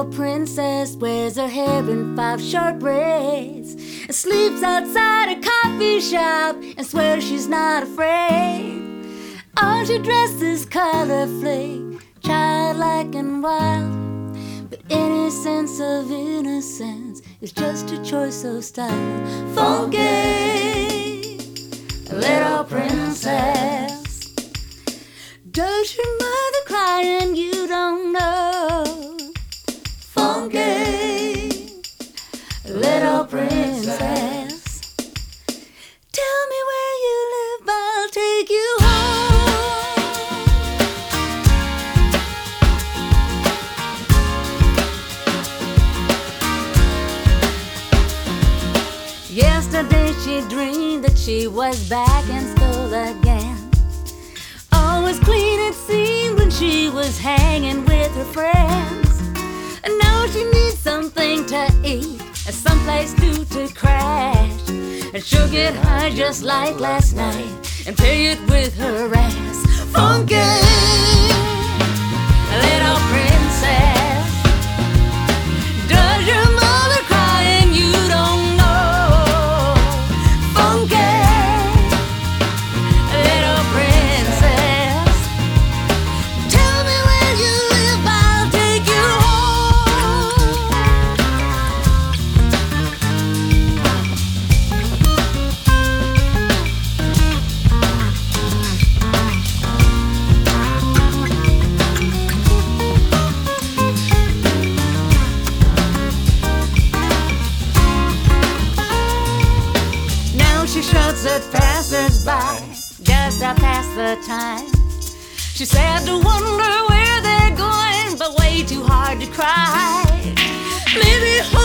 little princess wears her hair in 5 short braids and sleeps outside a coffee shop and swears she's not afraid. All she dresses colorfully, childlike and wild, but any sense of innocence is just a choice of style. Funky little princess. Does your mother cry and you don't know? Funky little princess. Tell me where you live, I'll take you home. Yesterday she dreamed that she was back in school again. Always clean it seemed when she was hanging with her friends. And now she needs something to eat and someplace new to crash. And she'll get high just like last night and pay it with her ass. Funky little princess. Does your mother cry and you don't know? Funky little princess. Tell me where you live, I'll take you She shouts at passers-by just to pass the time. She's sad to wonder where they're going, but way too hard to cry. Maybe